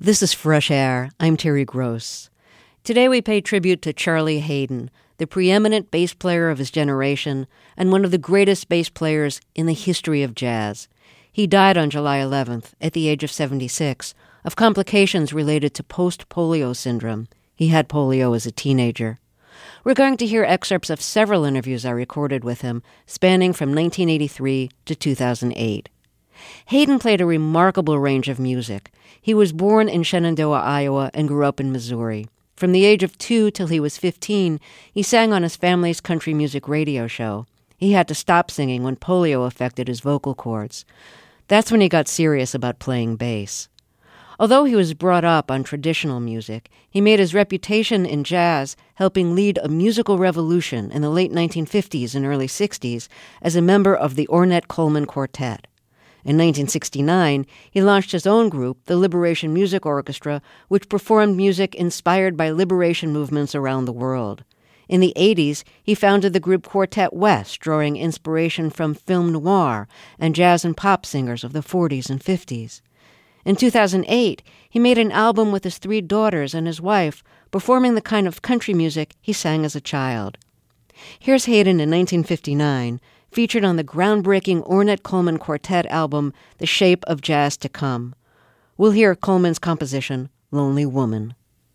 This is Fresh Air. I'm Terry Gross. Today we pay tribute to Charlie Haden, the preeminent bass player of his generation and one of the greatest bass players in the history of jazz. He died on July 11th, at the age of 76, of complications related to post-polio syndrome. He had polio as a teenager. We're going to hear excerpts of several interviews I recorded with him, spanning from 1983 to 2008. Haden played a remarkable range of music. He was born in Shenandoah, Iowa, and grew up in Missouri. From the age of 2 till he was 15, he sang on his family's country music radio show. He had to stop singing when polio affected his vocal cords. That's when he got serious about playing bass. Although he was brought up on traditional music, he made his reputation in jazz, helping lead a musical revolution in the late 1950s and early 60s as a member of the Ornette Coleman Quartet. In 1969, he launched his own group, the Liberation Music Orchestra, which performed music inspired by liberation movements around the world. In the 80s, he founded the group Quartet West, drawing inspiration from film noir and jazz and pop singers of the 40s and 50s. In 2008, he made an album with his 3 daughters and his wife, performing the kind of country music he sang as a child. Here's Haden in 1959, featured on the groundbreaking Ornette Coleman Quartet album, The Shape of Jazz to Come. We'll hear Coleman's composition, Lonely Woman.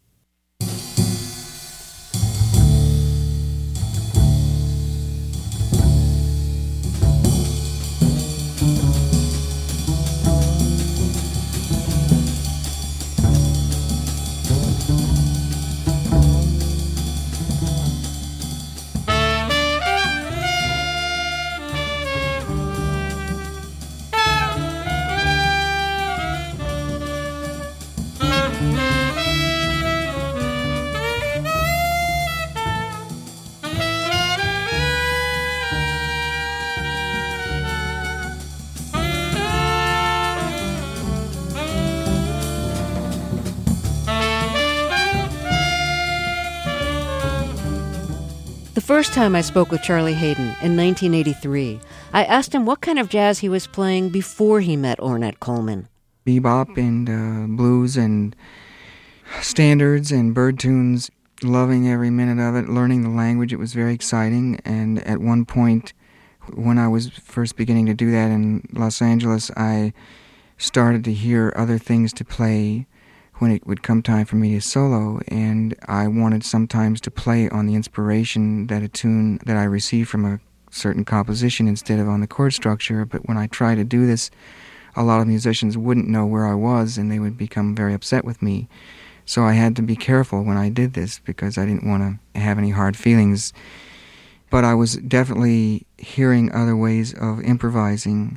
The first time I spoke with Charlie Haden in 1983, I asked him what kind of jazz he was playing before he met Ornette Coleman. Bebop and blues and standards and bird tunes, loving every minute of it, learning the language. It was very exciting. And at one point, when I was first beginning to do that in Los Angeles, I started to hear other things to play when it would come time for me to solo, and I wanted sometimes to play on the inspiration that a tune that I received from a certain composition instead of on the chord structure. But when I tried to do this, a lot of musicians wouldn't know where I was, and they would become very upset with me. So I had to be careful when I did this because I didn't want to have any hard feelings. But I was definitely hearing other ways of improvising.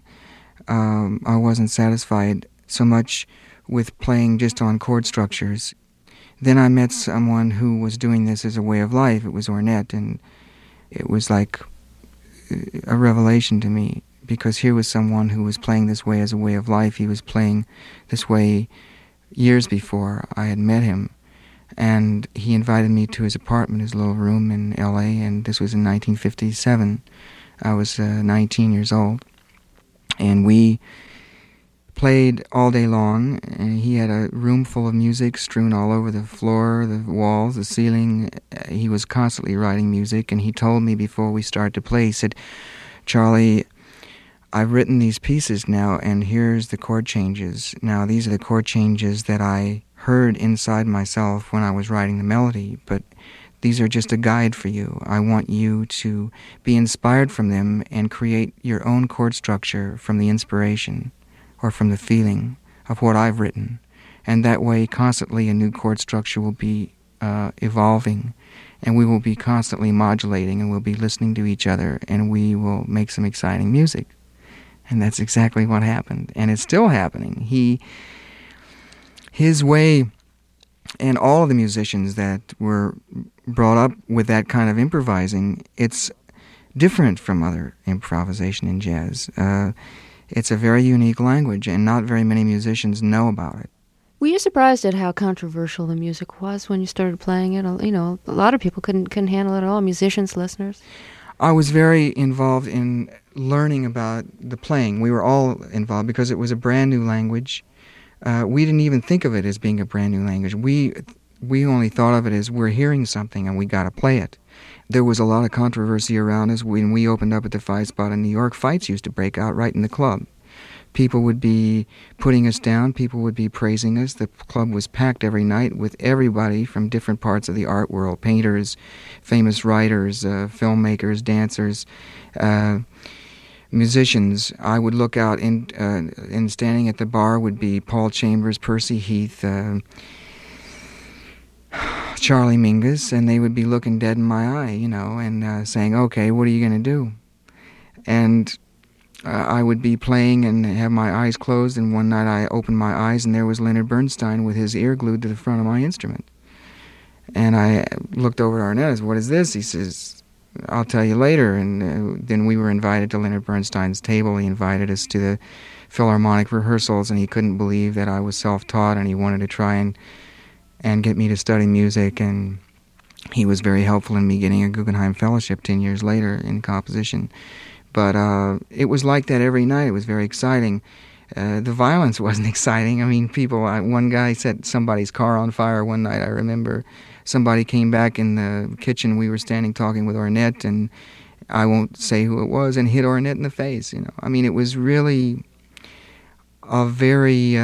I wasn't satisfied so much with playing just on chord structures. Then I met someone who was doing this as a way of life. It was Ornette, and it was like a revelation to me, because here was someone who was playing this way as a way of life. He was playing this way years before I had met him, and he invited me to his apartment, his little room in L.A., and this was in 1957. I was 19 years old, and we played all day long, and he had a room full of music strewn all over the floor, the walls, the ceiling. He was constantly writing music, and he told me before we started to play, he said, "Charlie, I've written these pieces now, and here's the chord changes. Now, these are the chord changes that I heard inside myself when I was writing the melody, but these are just a guide for you. I want you to be inspired from them and create your own chord structure from the inspiration or from the feeling of what I've written. And that way, constantly a new chord structure will be evolving, and we will be constantly modulating, and we'll be listening to each other, and we will make some exciting music." And that's exactly what happened, and it's still happening. His way, and all of the musicians that were brought up with that kind of improvising, it's different from other improvisation in jazz. It's a very unique language, and not very many musicians know about it. Were you surprised at how controversial the music was when you started playing it? You know, a lot of people couldn't handle it at all, musicians, listeners. I was very involved in learning about the playing. We were all involved because it was a brand new language. we didn't even think of it as being a brand new language. We only thought of it as we're hearing something and we got to play it. There was a lot of controversy around us. When we opened up at the Five Spot in New York, fights used to break out right in the club. People would be putting us down. People would be praising us. The club was packed every night with everybody from different parts of the art world, painters, famous writers, filmmakers, dancers, musicians. I would look out, and standing at the bar would be Paul Chambers, Percy Heath, Charlie Mingus, and they would be looking dead in my eye, and saying, okay, what are you going to do? And I would be playing and have my eyes closed, and one night I opened my eyes and there was Leonard Bernstein with his ear glued to the front of my instrument. And I looked over at Arnett and said, what is this? He says, I'll tell you later. And then we were invited to Leonard Bernstein's table. He invited us to the Philharmonic rehearsals, and he couldn't believe that I was self-taught, and he wanted to try and get me to study music, and he was very helpful in me getting a Guggenheim Fellowship 10 years later in composition. But it was like that every night. It was very exciting. The violence wasn't exciting. I mean, one guy set somebody's car on fire one night, I remember. Somebody came back in the kitchen. We were standing talking with Arnett, and I won't say who it was, and hit Arnett in the face. I mean, it was really a very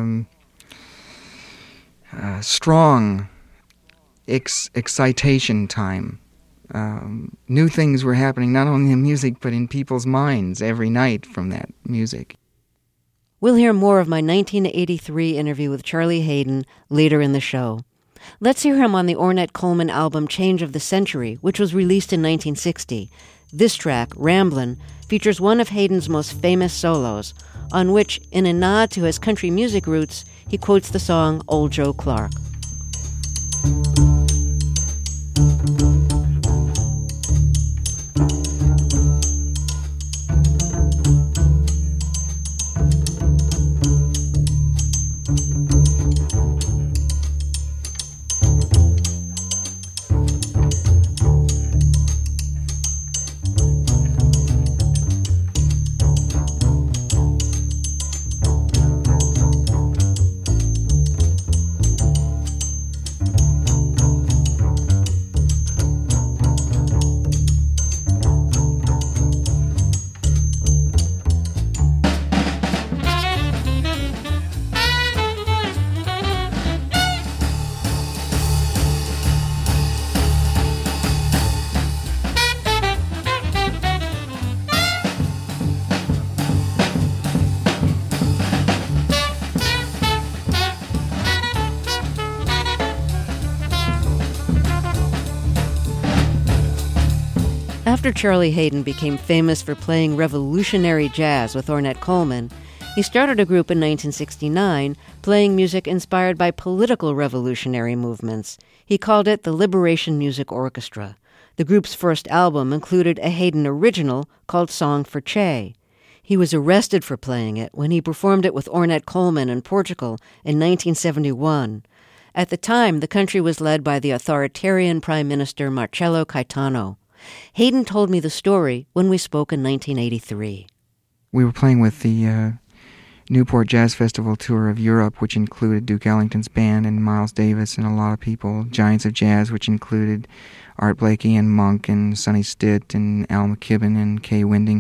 strong excitation time. New things were happening not only in music but in people's minds every night from that music. We'll hear more of my 1983 interview with Charlie Haden later in the show. Let's hear him on the Ornette Coleman album Change of the Century, which was released in 1960. This track, Ramblin', features one of Haden's most famous solos, on which, in a nod to his country music roots, he quotes the song Old Joe Clark. After Charlie Haden became famous for playing revolutionary jazz with Ornette Coleman, he started a group in 1969 playing music inspired by political revolutionary movements. He called it the Liberation Music Orchestra. The group's first album included a Haden original called Song for Che. He was arrested for playing it when he performed it with Ornette Coleman in Portugal in 1971. At the time, the country was led by the authoritarian Prime Minister Marcelo Caetano. Haden told me the story when we spoke in 1983. We were playing with the Newport Jazz Festival tour of Europe, which included Duke Ellington's band and Miles Davis and a lot of people. Giants of Jazz, which included Art Blakey and Monk and Sonny Stitt and Al McKibben and Kay Winding,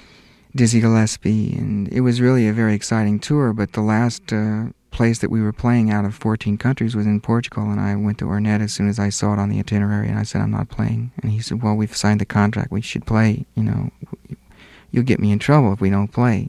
Dizzy Gillespie. And it was really a very exciting tour, but the last place that we were playing out of 14 countries was in Portugal, and I went to Ornette as soon as I saw it on the itinerary, and I said, I'm not playing. And he said, well, we've signed the contract. We should play. You'll get me in trouble if we don't play.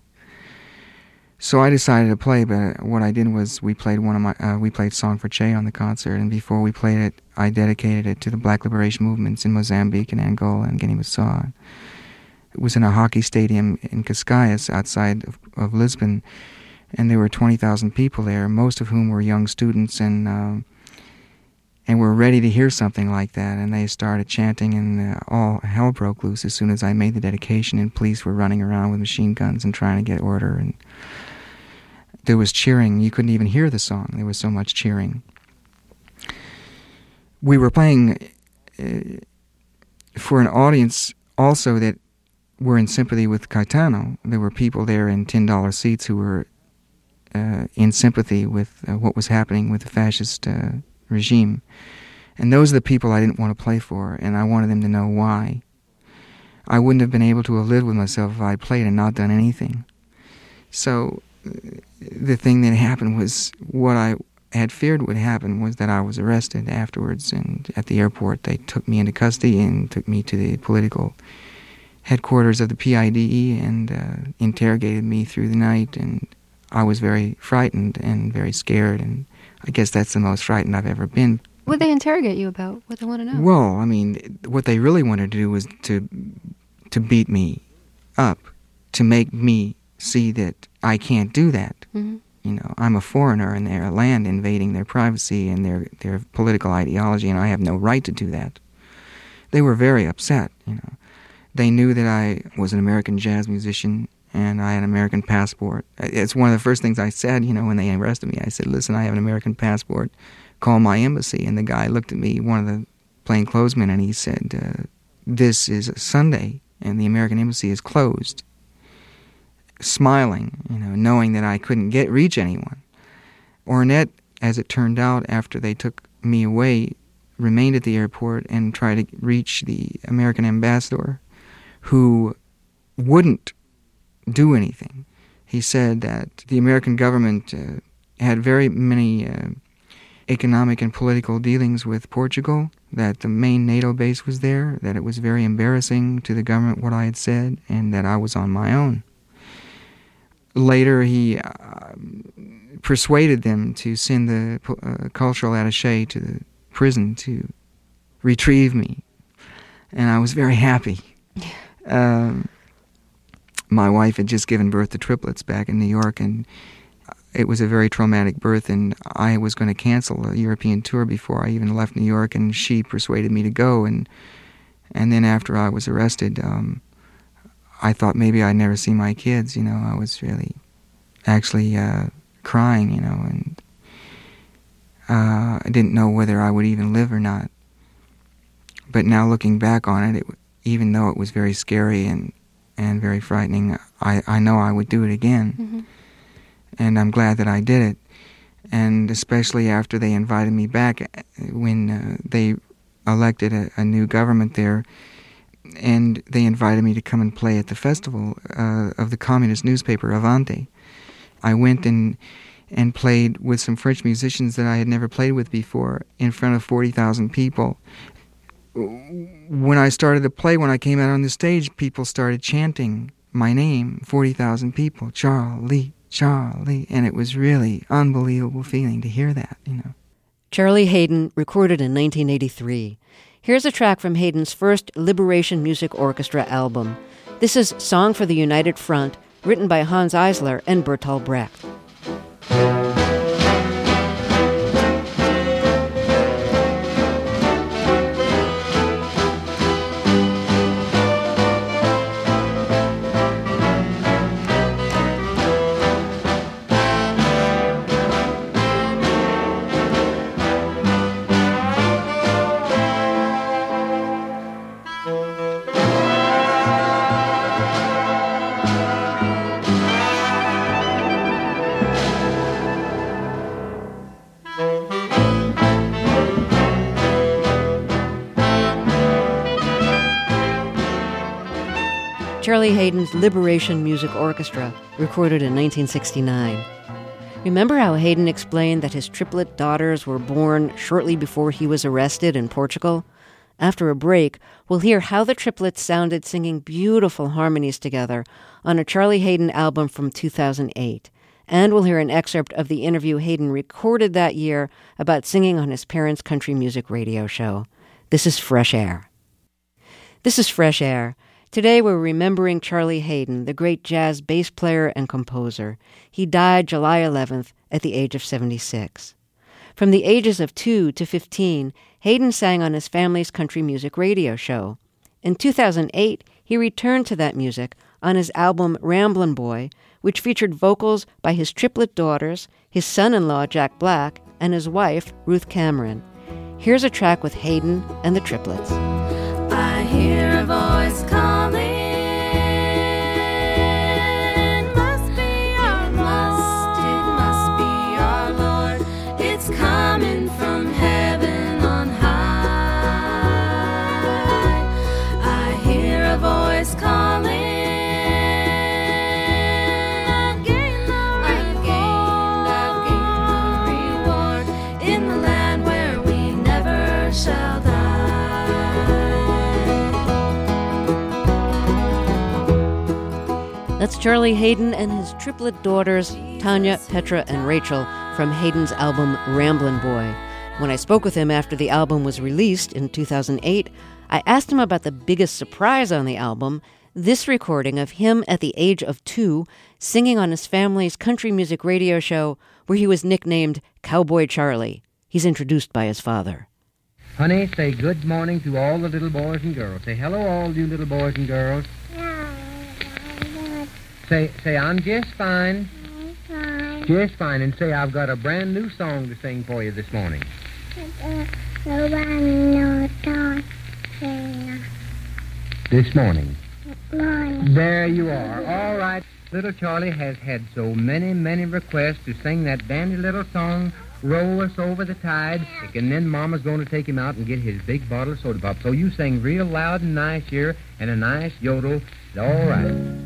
So I decided to play, but what I did was we played Song for Che on the concert, and before we played it, I dedicated it to the Black Liberation movements in Mozambique and Angola and Guinea-Bissau. It was in a hockey stadium in Cascais outside of Lisbon, and there were 20,000 people there, most of whom were young students, and were ready to hear something like that. And they started chanting, and all hell broke loose as soon as I made the dedication, and police were running around with machine guns and trying to get order. And there was cheering. You couldn't even hear the song. There was so much cheering. We were playing for an audience also that were in sympathy with Caetano. There were people there in $10 seats who were in sympathy with what was happening with the fascist regime. And those are the people I didn't want to play for, and I wanted them to know why. I wouldn't have been able to have lived with myself if I had played and not done anything. So the thing that happened was what I had feared would happen was that I was arrested afterwards, and at the airport they took me into custody and took me to the political headquarters of the PIDE and interrogated me through the night, and I was very frightened and very scared, and I guess that's the most frightened I've ever been. What did they interrogate you about? What they want to know? Well, I mean, what they really wanted to do was to beat me up, to make me see that I can't do that. Mm-hmm. You know, I'm a foreigner in their land, invading their privacy and their political ideology, and I have no right to do that. They were very upset, you know. They knew that I was an American jazz musician and I had an American passport. It's one of the first things I said, you know, when they arrested me. I said, listen, I have an American passport. Call my embassy. And the guy looked at me, one of the plainclothesmen, and he said, this is a Sunday and the American embassy is closed. Smiling, you know, knowing that I couldn't reach anyone. Ornette, as it turned out, after they took me away, remained at the airport and tried to reach the American ambassador, who wouldn't do anything. He said that the American government had very many economic and political dealings with Portugal, that the main NATO base was there, that it was very embarrassing to the government what I had said, and that I was on my own. Later, he persuaded them to send the cultural attaché to the prison to retrieve me, and I was very happy. My wife had just given birth to triplets back in New York, and it was a very traumatic birth, and I was going to cancel a European tour before I even left New York, and she persuaded me to go, and then after I was arrested, I thought maybe I'd never see my kids, you know. I was really actually crying, you know, and I didn't know whether I would even live or not. But now looking back on it, even though it was very scary and very frightening, I know I would do it again. Mm-hmm. And I'm glad that I did it. And especially after they invited me back when they elected a new government there, and they invited me to come and play at the festival of the communist newspaper Avante. I went and played with some French musicians that I had never played with before in front of 40,000 people. When I started to play, when I came out on the stage, people started chanting my name, 40,000 people, Charlie, Charlie, and it was really unbelievable feeling to hear that, you know. Charlie Haden, recorded in 1983. Here's a track from Haden's first Liberation Music Orchestra album. This is Song for the United Front, written by Hans Eisler and Bertolt Brecht. Charlie Haden's Liberation Music Orchestra, recorded in 1969. Remember how Haden explained that his triplet daughters were born shortly before he was arrested in Portugal? After a break, we'll hear how the triplets sounded singing beautiful harmonies together on a Charlie Haden album from 2008. And we'll hear an excerpt of the interview Haden recorded that year about singing on his parents' country music radio show. This is Fresh Air. This is Fresh Air. Today we're remembering Charlie Haden, the great jazz bass player and composer. He died July 11th at the age of 76. From the ages of 2 to 15, Haden sang on his family's country music radio show. In 2008, he returned to that music on his album Ramblin' Boy, which featured vocals by his triplet daughters, his son-in-law Jack Black, and his wife Ruth Cameron. Here's a track with Haden and the triplets. I hear a voice calling, must be our Lord. That's Charlie Haden and his triplet daughters, Tanya, Petra, and Rachel, from Haden's album Ramblin' Boy. When I spoke with him after the album was released in 2008, I asked him about the biggest surprise on the album, this recording of him at the age of 2 singing on his family's country music radio show where he was nicknamed Cowboy Charlie. He's introduced by his father. Honey, say good morning to all the little boys and girls. Say hello, all you little boys and girls. Say I'm just fine. Just fine. And say I've got a brand new song to sing for you this morning. This morning. There you are. All right. Little Charlie has had so many, many requests to sing that dandy little song, Roll Us Over the Tide, and then Mama's going to take him out and get his big bottle of soda pop. So you sing real loud and nice here, and a nice yodel. All right.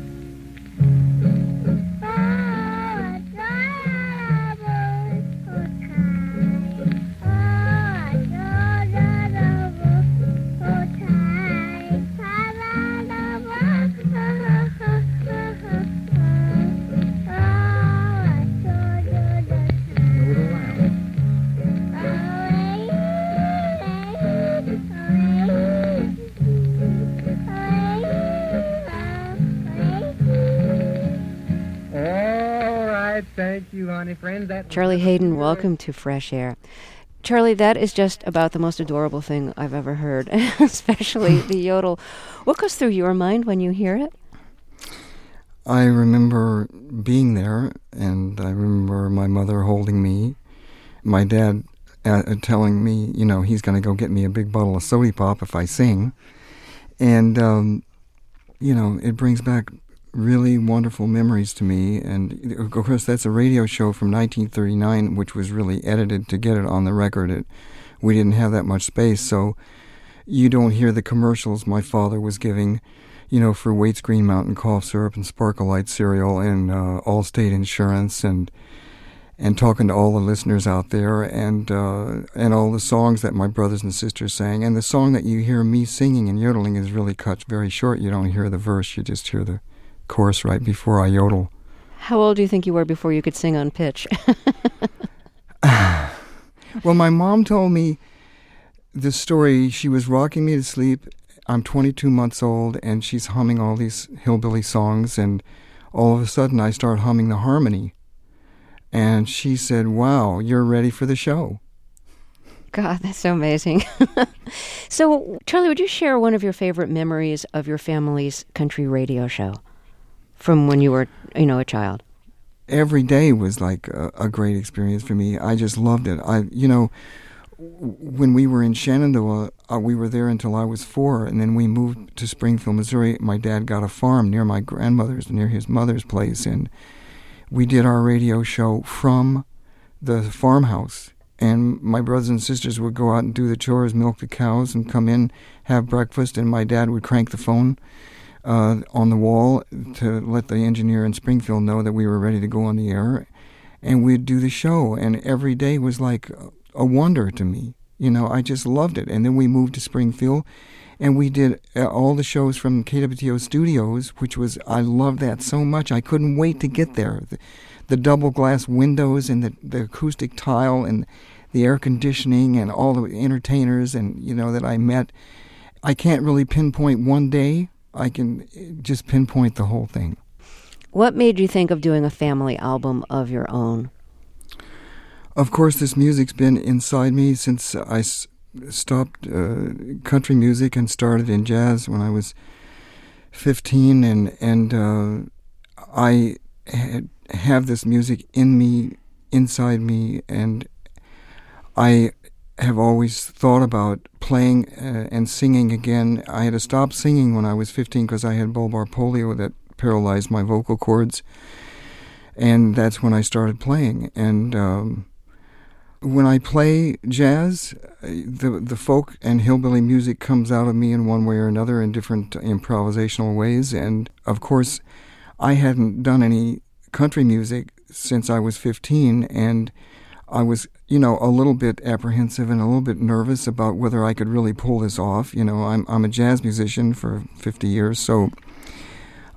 Thank you, honey friend. Charlie Haden, welcome to Fresh Air. Charlie, that is just about the most adorable thing I've ever heard, especially the yodel. What goes through your mind when you hear it? I remember being there, and I remember my mother holding me, my dad telling me, you know, he's going to go get me a big bottle of soda pop if I sing. And, you know, it brings back really wonderful memories to me. And of course that's a radio show from 1939, which was really edited to get it on the record. We didn't have that much space, so you don't hear the commercials my father was giving, you know, for Waite's Green Mountain cough syrup and Sparkle Light cereal and Allstate Insurance, and talking to all the listeners out there, and all the songs that my brothers and sisters sang. And the song that you hear me singing and yodeling is really cut very short. You don't hear the verse, you just hear the chorus right before I yodel. How old do you think you were before you could sing on pitch? Well, my mom told me the story. She was rocking me to sleep. I'm 22 months old, and she's humming all these hillbilly songs, and all of a sudden I start humming the harmony. And she said, "Wow, you're ready for the show." God, that's so amazing. So, Charlie, would you share one of your favorite memories of your family's country radio show from when you were, you know, a child? Every day was like a great experience for me. I just loved it. When we were in Shenandoah, we were there until I was 4, and then we moved to Springfield, Missouri. My dad got a farm near my grandmother's, near his mother's place, and we did our radio show from the farmhouse. And my brothers and sisters would go out and do the chores, milk the cows, and come in, have breakfast, and my dad would crank the phone on the wall to let the engineer in Springfield know that we were ready to go on the air. And we'd do the show, and every day was like a wonder to me. You know, I just loved it. And then we moved to Springfield, and we did all the shows from KWTO Studios, which was, I loved that so much. I couldn't wait to get there. The double glass windows and the acoustic tile and the air conditioning and all the entertainers and, you know, that I met. I can't really pinpoint one day. I can just pinpoint the whole thing. What made you think of doing a family album of your own? Of course, this music's been inside me since I stopped country music and started in jazz when I was 15, and I have this music in me, inside me, and I have always thought about playing and singing again. I had to stop singing when I was 15 because I had bulbar polio that paralyzed my vocal cords, and that's when I started playing. And when I play jazz, the folk and hillbilly music comes out of me in one way or another in different improvisational ways. And of course, I hadn't done any country music since I was 15, and I was, you know, a little bit apprehensive and a little bit nervous about whether I could really pull this off. You know, I'm a jazz musician for 50 years, so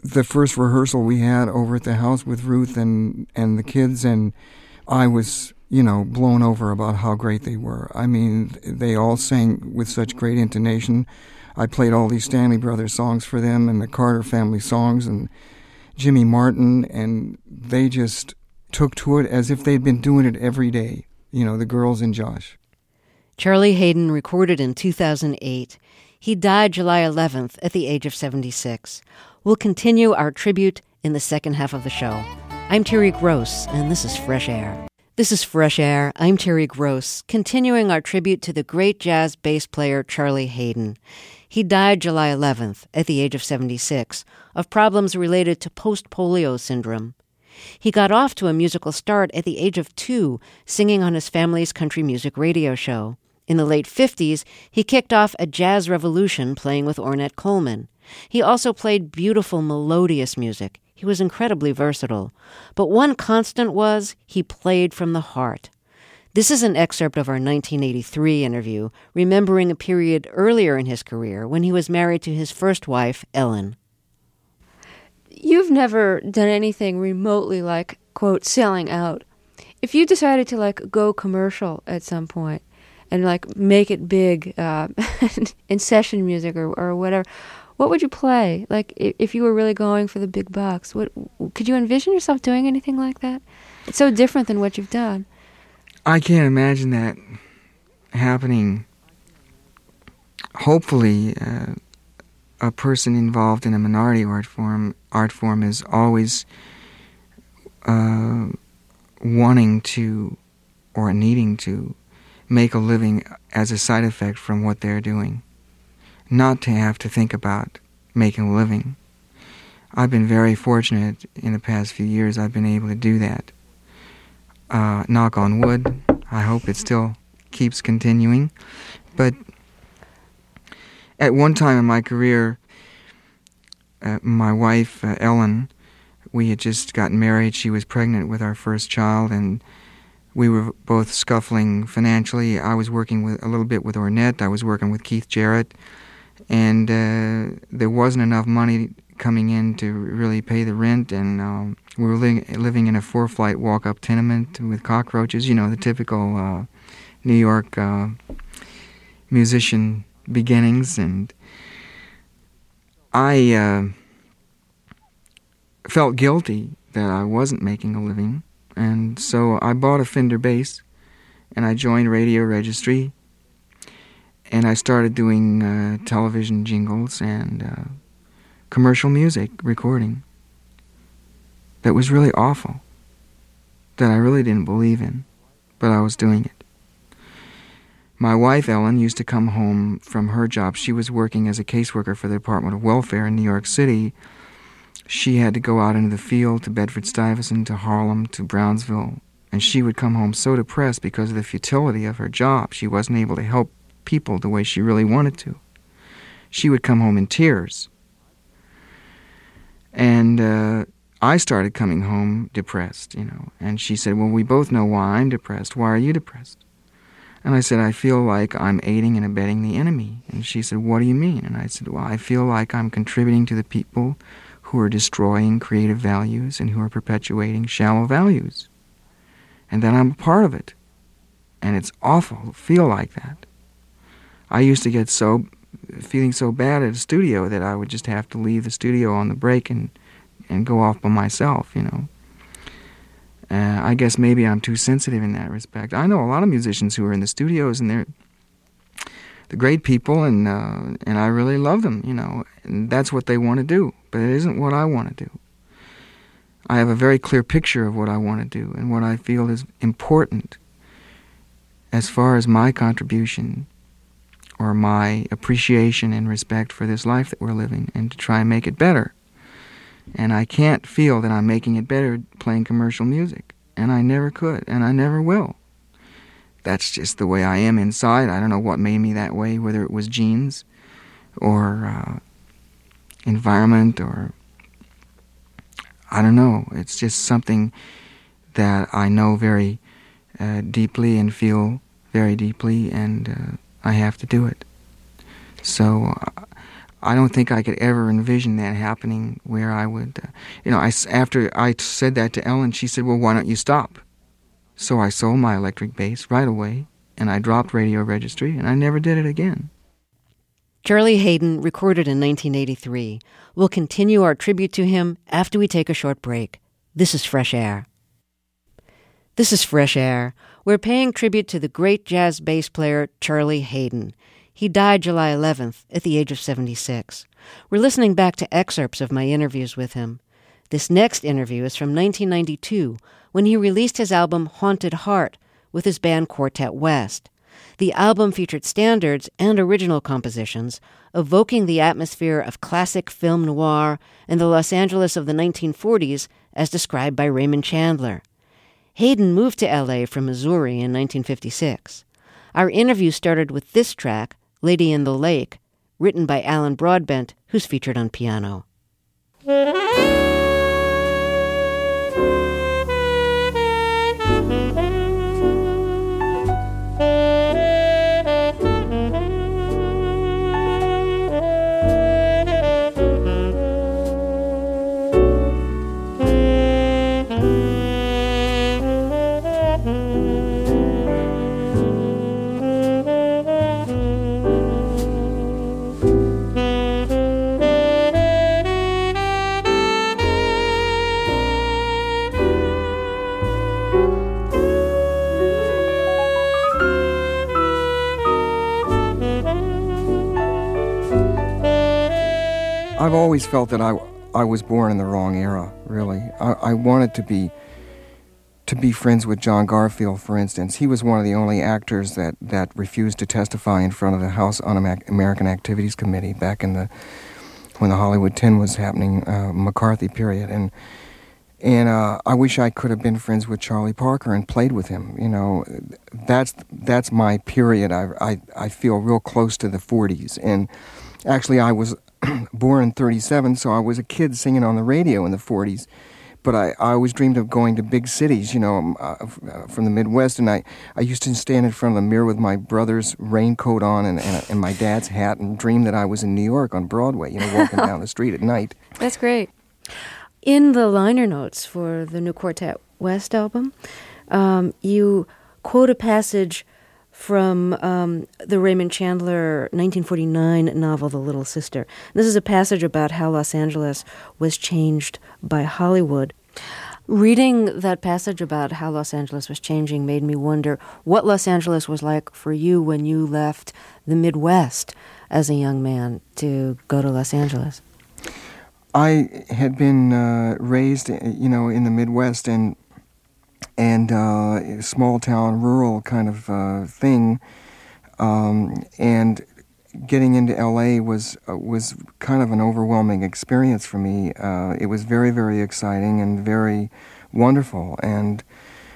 the first rehearsal we had over at the house with Ruth and the kids, and I was, blown over about how great they were. I mean, they all sang with such great intonation. I played all these Stanley Brothers songs for them and the Carter family songs and Jimmy Martin, and they just took to it as if they'd been doing it every day, the girls and Josh. Charlie Haden recorded in 2008. He died July 11th at the age of 76. We'll continue our tribute in the second half of the show. I'm Terry Gross, and this is Fresh Air. This is Fresh Air. I'm Terry Gross, continuing our tribute to the great jazz bass player Charlie Haden. He died July 11th at the age of 76 of problems related to post-polio syndrome. He got off to a musical start at the age of 2, singing on his family's country music radio show. In the late 50s, he kicked off a jazz revolution playing with Ornette Coleman. He also played beautiful, melodious music. He was incredibly versatile. But one constant was he played from the heart. This is an excerpt of our 1983 interview, remembering a period earlier in his career when he was married to his first wife, Ellen. You've never done anything remotely like, quote, selling out. If you decided to, go commercial at some point and, make it big in session music or whatever, what would you play? If you were really going for the big bucks, could you envision yourself doing anything like that? It's so different than what you've done. I can't imagine that happening. Hopefully, a person involved in a minority art form is always wanting to or needing to make a living as a side effect from what they're doing, not to have to think about making a living. I've been very fortunate in the past few years. I've been able to do that. Knock on wood. I hope it still keeps continuing. But at one time in my career, my wife, Ellen, we had just gotten married. She was pregnant with our first child, and we were both scuffling financially. I was working a little bit with Ornette. I was working with Keith Jarrett. And there wasn't enough money coming in to really pay the rent, and we were living in a 4-flight walk-up tenement with cockroaches, the typical New York musician beginnings. And I felt guilty that I wasn't making a living, and so I bought a Fender bass, and I joined Radio Registry, and I started doing television jingles and commercial music recording that was really awful, that I really didn't believe in, but I was doing it. My wife, Ellen, used to come home from her job. She was working as a caseworker for the Department of Welfare in New York City. She had to go out into the field to Bedford-Stuyvesant, to Harlem, to Brownsville, and she would come home so depressed because of the futility of her job. She wasn't able to help people the way she really wanted to. She would come home in tears. And I started coming home depressed, and she said, well, we both know why I'm depressed. Why are you depressed? And I said, I feel like I'm aiding and abetting the enemy. And she said, what do you mean? And I said, well, I feel like I'm contributing to the people who are destroying creative values and who are perpetuating shallow values. And that I'm a part of it. And it's awful to feel like that. I used to get feeling so bad at a studio that I would just have to leave the studio on the break and go off by myself, I guess maybe I'm too sensitive in that respect. I know a lot of musicians who are in the studios, and they're great people, and I really love them, and that's what they want to do, but it isn't what I want to do. I have a very clear picture of what I want to do and what I feel is important as far as my contribution or my appreciation and respect for this life that we're living, and to try and make it better. And I can't feel that I'm making it better playing commercial music, and I never could, and I never will. That's just the way I am inside. I don't know what made me that way, whether it was genes or environment, or I don't know. It's just something that I know very deeply and feel very deeply, and I have to do it. So I don't think I could ever envision that happening where I would, after I said that to Ellen, she said, well, why don't you stop? So I sold my electric bass right away, and I dropped Radio Registry, and I never did it again. Charlie Haden recorded in 1983. We'll continue our tribute to him after we take a short break. This is Fresh Air. This is Fresh Air. We're paying tribute to the great jazz bass player Charlie Haden. He died July 11th at the age of 76. We're listening back to excerpts of my interviews with him. This next interview is from 1992, when he released his album Haunted Heart with his band Quartet West. The album featured standards and original compositions, evoking the atmosphere of classic film noir and the Los Angeles of the 1940s as described by Raymond Chandler. Haden moved to L.A. from Missouri in 1956. Our interview started with this track, Lady in the Lake, written by Alan Broadbent, who's featured on piano. I've always felt that I was born in the wrong era, really. I wanted to be friends with John Garfield, for instance. He was one of the only actors that refused to testify in front of the House Un-American Activities Committee back when the Hollywood 10 was happening, McCarthy period. And I wish I could have been friends with Charlie Parker and played with him. You know, that's my period. I feel real close to the 40s. And actually, I was born in 1937, so I was a kid singing on the radio in the 40s. But I always dreamed of going to big cities, from the Midwest. And I used to stand in front of the mirror with my brother's raincoat on and my dad's hat and dream that I was in New York on Broadway, walking down the street at night. That's great. In the liner notes for the new Quartet West album, you quote a passage from the Raymond Chandler 1949 novel, The Little Sister. This is a passage about how Los Angeles was changed by Hollywood. Reading that passage about how Los Angeles was changing made me wonder what Los Angeles was like for you when you left the Midwest as a young man to go to Los Angeles. I had been raised, in the Midwest and small town, rural kind of thing, and getting into L.A. was kind of an overwhelming experience for me. It was very, very exciting and very wonderful, and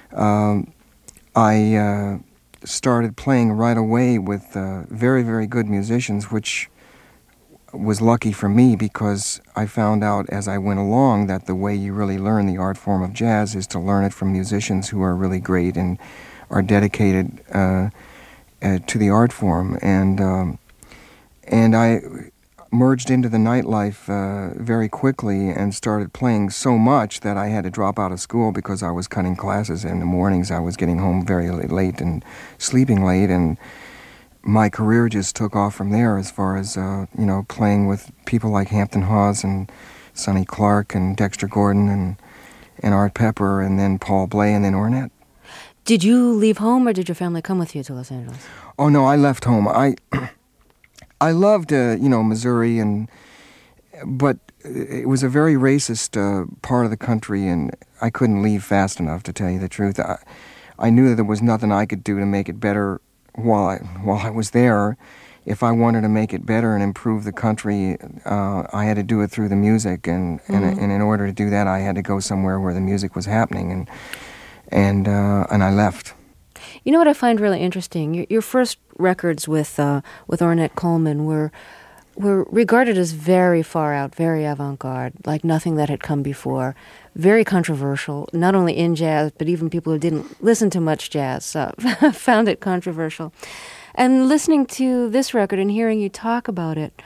I started playing right away with very, very good musicians, which was lucky for me because I found out as I went along that the way you really learn the art form of jazz is to learn it from musicians who are really great and are dedicated to the art form. And I merged into the nightlife very quickly and started playing so much that I had to drop out of school because I was cutting classes. In the mornings I was getting home very late and sleeping late, and my career just took off from there as far as, playing with people like Hampton Hawes and Sonny Clark and Dexter Gordon and Art Pepper and then Paul Bley and then Ornette. Did you leave home or did your family come with you to Los Angeles? Oh, no, I left home. I loved, Missouri, but it was a very racist part of the country, and I couldn't leave fast enough, to tell you the truth. I knew that there was nothing I could do to make it better while I was there. If I wanted to make it better and improve the country, I had to do it through the music, and in order to do that, I had to go somewhere where the music was happening, and I left. You know what I find really interesting? Your first records with Ornette Coleman were regarded as very far out, very avant-garde, like nothing that had come before, very controversial, not only in jazz, but even people who didn't listen to much jazz found it controversial. And listening to this record and hearing you talk about it,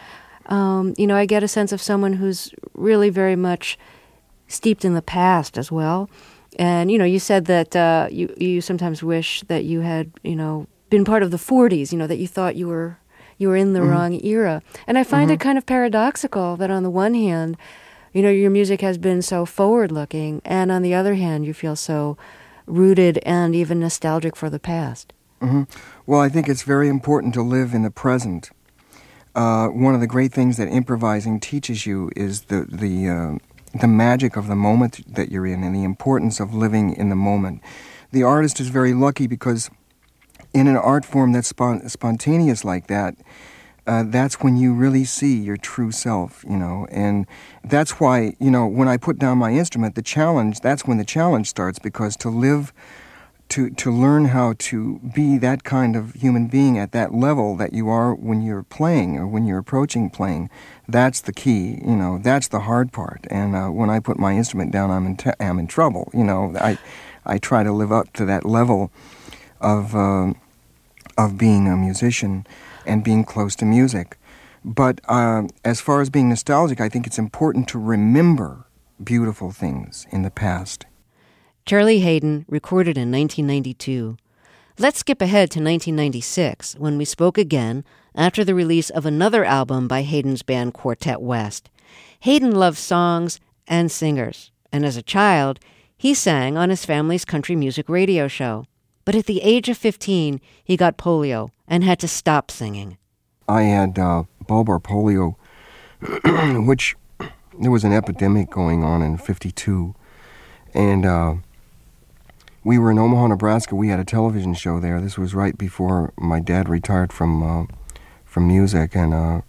I get a sense of someone who's really very much steeped in the past as well. And, you said that you sometimes wish that you had, been part of the 40s, that you thought you were in the wrong era. And I find it kind of paradoxical that on the one hand, your music has been so forward-looking, and on the other hand, you feel so rooted and even nostalgic for the past. Well, I think it's very important to live in the present. One of the great things that improvising teaches you is the magic of the moment that you're in and the importance of living in the moment. The artist is very lucky because in an art form that's spontaneous like that, that's when you really see your true self, and that's why, when I put down my instrument, that's when the challenge starts, because to learn how to be that kind of human being at that level that you are when you're playing or when you're approaching playing, that's the key, that's the hard part. And when I put my instrument down, I'm in trouble, I try to live up to that level of being a musician and being close to music. But as far as being nostalgic, I think it's important to remember beautiful things in the past. Charlie Haden recorded in 1992. Let's skip ahead to 1996, when we spoke again after the release of another album by Haden's band Quartet West. Haden loved songs and singers, and as a child, he sang on his family's country music radio show. But at the age of 15, he got polio and had to stop singing. I had bulbar polio, which there was an epidemic going on in 52. And we were in Omaha, Nebraska. We had a television show there. This was right before my dad retired from music. And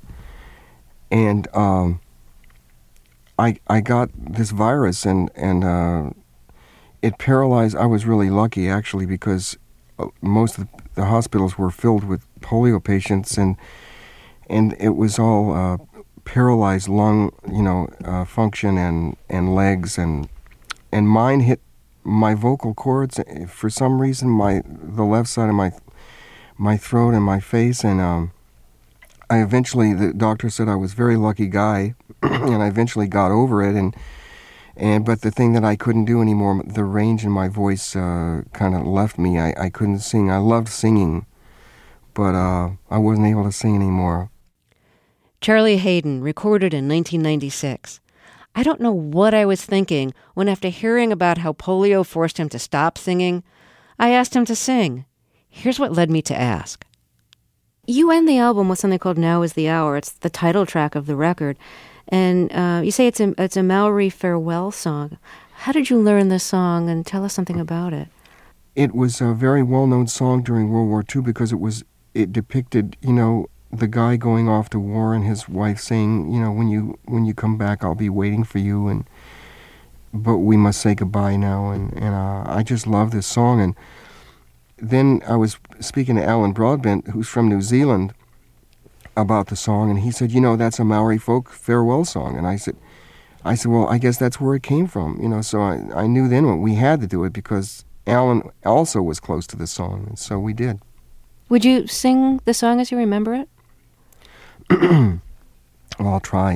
I got this virus, and it paralyzed. I was really lucky, actually, because most of the hospitals were filled with polio patients, and it was all paralyzed lung, function and legs, and mine hit my vocal cords. For some reason, the left side of my throat and my face, and the doctor said I was a very lucky guy, and I eventually got over it, but the thing that I couldn't do anymore, the range in my voice kind of left me. I couldn't sing. I loved singing, but I wasn't able to sing anymore. Charlie Haden recorded in 1996. I don't know what I was thinking when, after hearing about how polio forced him to stop singing, I asked him to sing. Here's what led me to ask. You end the album with something called Now Is the Hour. It's the title track of the record. And you say it's a Maori farewell song. How did you learn this song, and tell us something about it? It was a very well-known song during World War II because it depicted, the guy going off to war and his wife saying, when you come back, I'll be waiting for you, but we must say goodbye now. And I just love this song. And then I was speaking to Alan Broadbent, who's from New Zealand, about the song, and he said, that's a Maori folk farewell song. And I said, well, I guess that's where it came from, so I knew then we had to do it because Alan also was close to the song, and so we did. Would you sing the song as you remember it? Well, I'll try.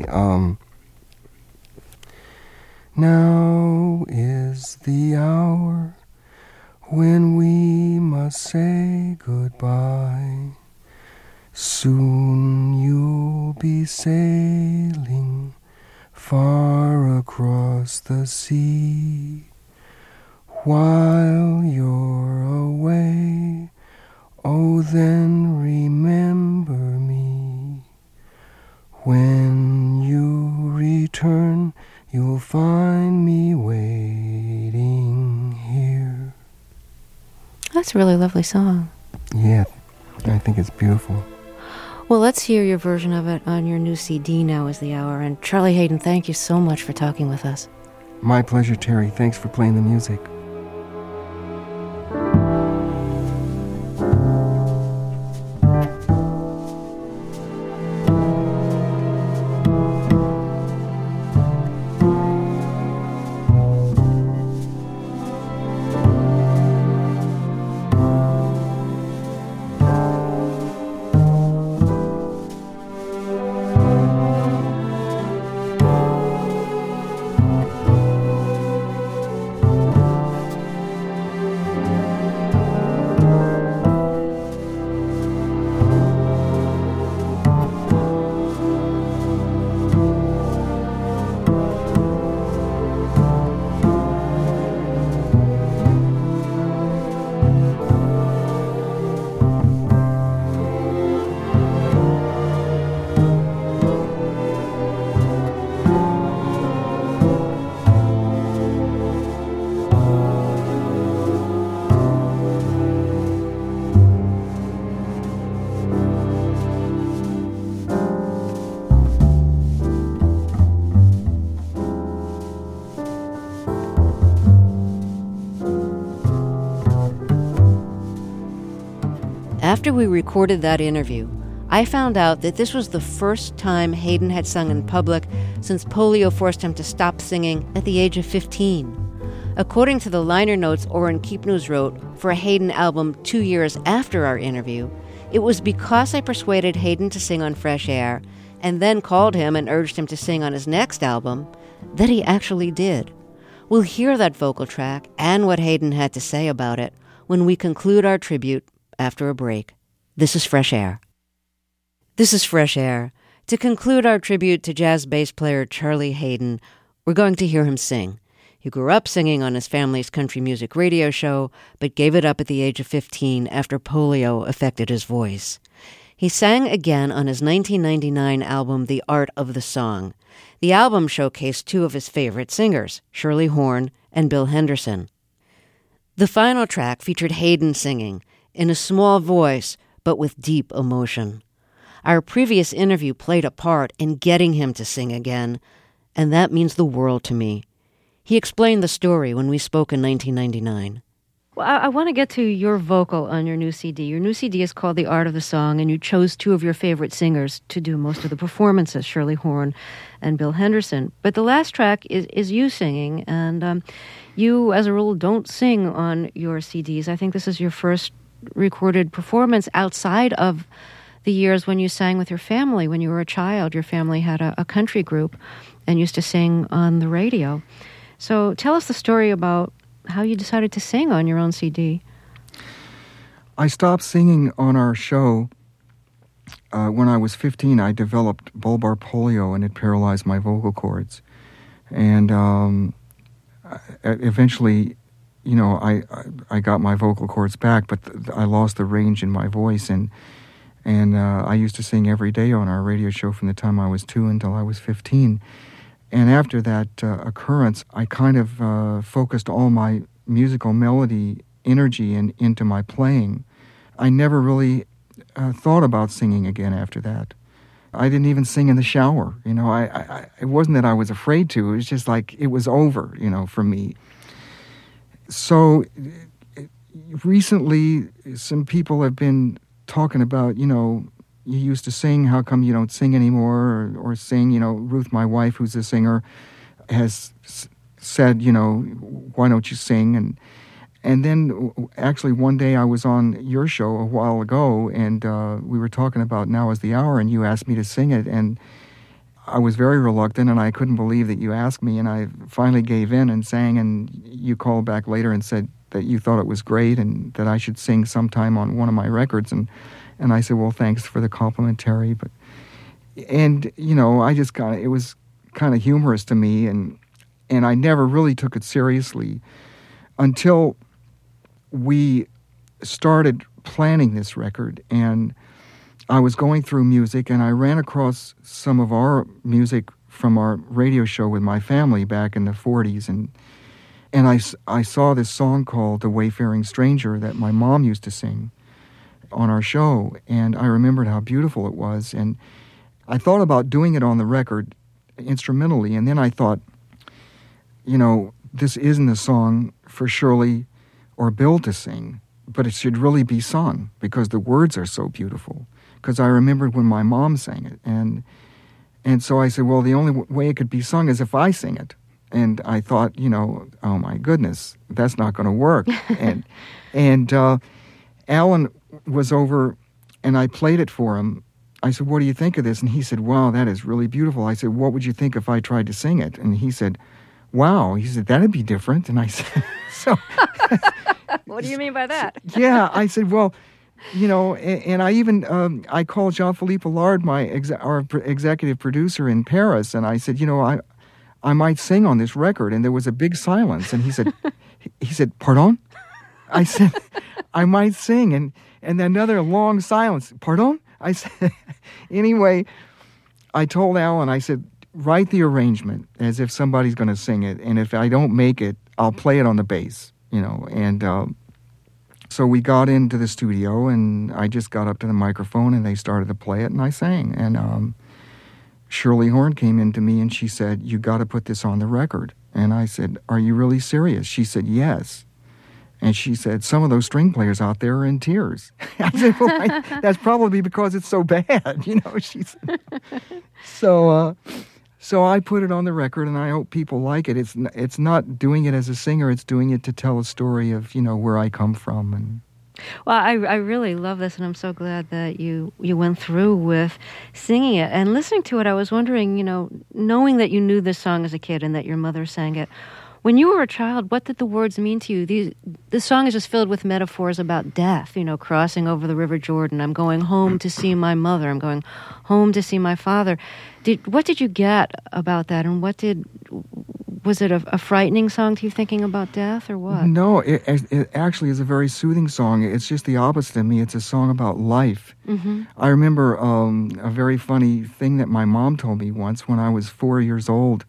Now is the hour when we must say goodbye. Soon you'll be sailing far across the sea. While you're away, oh, then remember me. When you return, you'll find me waiting here. That's a really lovely song. Yeah, I think it's beautiful. Well, let's hear your version of it on your new CD, Now Is the Hour. And Charlie Haden, thank you so much for talking with us. My pleasure, Terry. Thanks for playing the music. After we recorded that interview, I found out that this was the first time Hayden had sung in public since polio forced him to stop singing at the age of 15. According to the liner notes Oren Kipnus wrote for a Hayden album 2 years after our interview, it was because I persuaded Hayden to sing on Fresh Air and then called him and urged him to sing on his next album that he actually did. We'll hear that vocal track and what Hayden had to say about it when we conclude our tribute after a break. This is Fresh Air. This is Fresh Air. To conclude our tribute to jazz bass player Charlie Hayden, we're going to hear him sing. He grew up singing on his family's country music radio show, but gave it up at the age of 15 after polio affected his voice. He sang again on his 1999 album, The Art of the Song. The album showcased two of his favorite singers, Shirley Horn and Bill Henderson. The final track featured Hayden singing, in a small voice, but with deep emotion. Our previous interview played a part in getting him to sing again, and that means the world to me. He explained the story when we spoke in 1999. Well, I want to get to your vocal on your new CD. Your new CD is called The Art of the Song, and you chose two of your favorite singers to do most of the performances, Shirley Horn and Bill Henderson. But the last track is you singing, and you, as a rule, don't sing on your CDs. I think this is your first recorded performance outside of the years when you sang with your family. When you were a child, your family had a country group and used to sing on the radio. So tell us the story about how you decided to sing on your own CD. I stopped singing on our show when I was 15. I developed bulbar polio, and it paralyzed my vocal cords. And eventually, I got my vocal cords back, but I lost the range in my voice. And I used to sing every day on our radio show from the time I was 2 until I was 15. And after that occurrence, I kind of focused all my musical melody energy into my playing. I never really thought about singing again after that. I didn't even sing in the shower. It wasn't that I was afraid to. It was just like it was over, for me. So recently, some people have been talking about, you used to sing, how come you don't sing anymore, or sing, Ruth, my wife, who's a singer, has said, why don't you sing? And then actually one day I was on your show a while ago, and we were talking about Now Is the Hour, and you asked me to sing it, and I was very reluctant, and I couldn't believe that you asked me, and I finally gave in and sang, and you called back later and said that you thought it was great and that I should sing sometime on one of my records, and I said, well, thanks for the complimentary. I just it was kind of humorous to me, and I never really took it seriously until we started planning this record. And I was going through music, and I ran across some of our music from our radio show with my family back in the 40s, and I saw this song called The Wayfaring Stranger that my mom used to sing on our show, and I remembered how beautiful it was, and I thought about doing it on the record instrumentally, and then I thought, this isn't a song for Shirley or Bill to sing, but it should really be sung because the words are so beautiful, because I remembered when my mom sang it, and so I said, well, the only way it could be sung is if I sing it. And I thought, oh my goodness, that's not going to work. and Alan was over, and I played it for him. I said, what do you think of this? And he said, wow, that is really beautiful. I said, what would you think if I tried to sing it? And he said, wow. He said, that'd be different. And I said, so... What do you mean by that? Yeah, I said, well, and I even, I called Jean-Philippe Allard, our executive producer in Paris, and I said, I might sing on this record. And there was a big silence. And he said, pardon? I said, I might sing. And another long silence. Pardon? I said, anyway, I told Alan, I said, write the arrangement as if somebody's going to sing it. And if I don't make it, I'll play it on the bass, And so we got into the studio, and I just got up to the microphone, and they started to play it, and I sang. And Shirley Horn came in to me, and she said, you got to put this on the record. And I said, are you really serious? She said, yes. And she said, some of those string players out there are in tears. I said, well, that's probably because it's so bad, she said. So I put it on the record, and I hope people like it. It's not doing it as a singer, it's doing it to tell a story of, where I come from. And well, I really love this, and I'm so glad that you went through with singing it. And listening to it, I was wondering, knowing that you knew this song as a kid and that your mother sang it, when you were a child, what did the words mean to you? This song is just filled with metaphors about death, crossing over the River Jordan. I'm going home to see my mother. I'm going home to see my father. What did you get about that, and was it a frightening song to you, thinking about death, or what? No, it actually is a very soothing song. It's just the opposite of me. It's a song about life. Mm-hmm. I remember a very funny thing that my mom told me once when I was 4 years old.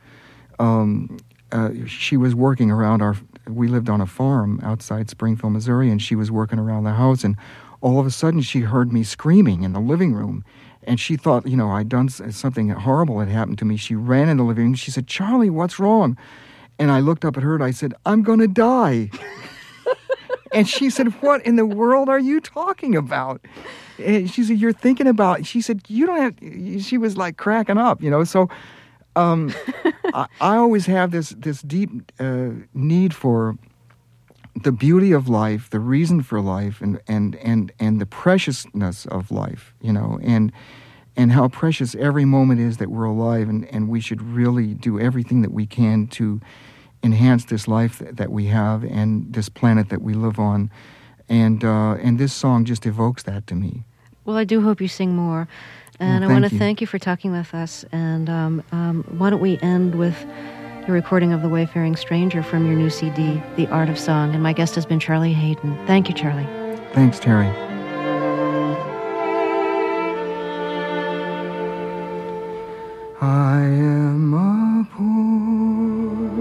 She was working around we lived on a farm outside Springfield, Missouri, and she was working around the house, and all of a sudden she heard me screaming in the living room, and she thought, I'd done something horrible had happened to me. She ran in the living room. She said, "Charlie, what's wrong?" And I looked up at her and I said, "I'm going to die." And she said, "What in the world are you talking about?" And she said, "You're thinking about," she said, "You don't have," she was like cracking up, so I always have this deep need for the beauty of life, the reason for life, and the preciousness of life, and how precious every moment is that we're alive, and we should really do everything that we can to enhance this life that we have and this planet that we live on, and this song just evokes that to me. Well, I do hope you sing more. And I want to thank you for talking with us. And why don't we end with your recording of The Wayfaring Stranger from your new CD, The Art of Song. And my guest has been Charlie Haden. Thank you, Charlie. Thanks, Terry. I am a poor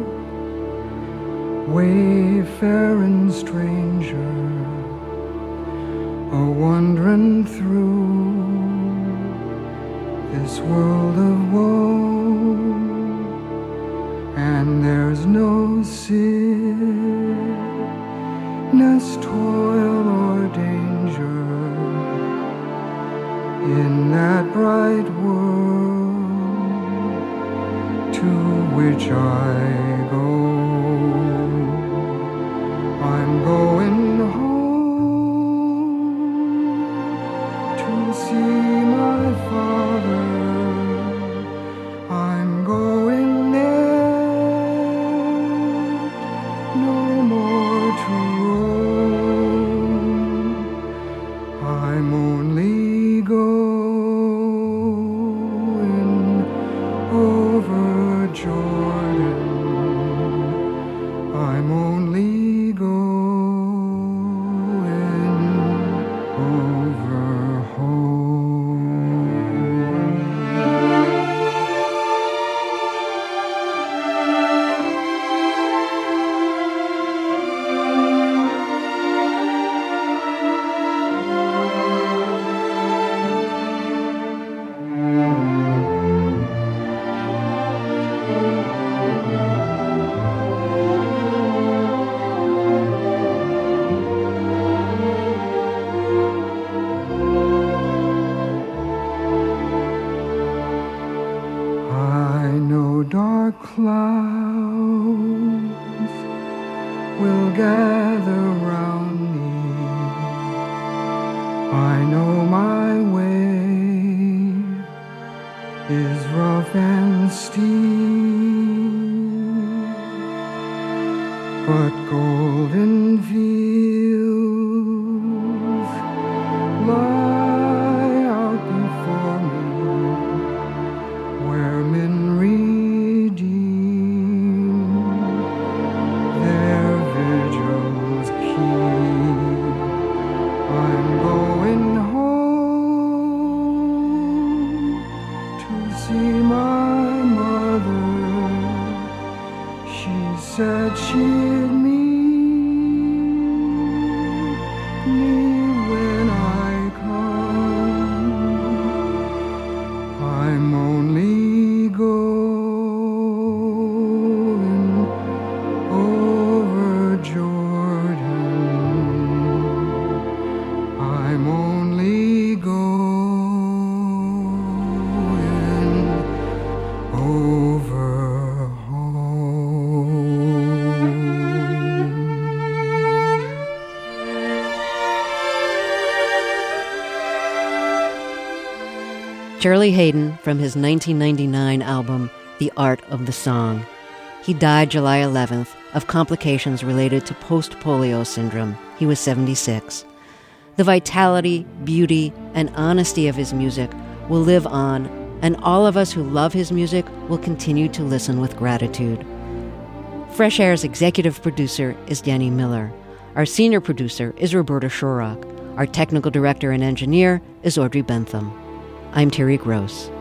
wayfaring stranger, a wandering through this world of woe, and there's no sickness, toil, or danger in that bright world to which I go. I'm going home to see my father. I'm going there, no more to roam. I'm only going over Jordan. I'm only going over home. I know dark clouds will gather round me. I know my way is rough and steep, but golden fields lie out before me, where men redeem their vigils keep. I'm going home to see my mother. She said she'd meet me when I come. I'm only going over Jordan. Charlie Haden from his 1999 album, The Art of the Song. He died July 11th of complications related to post-polio syndrome. He was 76. The vitality, beauty, and honesty of his music will live on, and all of us who love his music will continue to listen with gratitude. Fresh Air's executive producer is Danny Miller. Our senior producer is Roberta Shorrock. Our technical director and engineer is Audrey Bentham. I'm Terry Gross.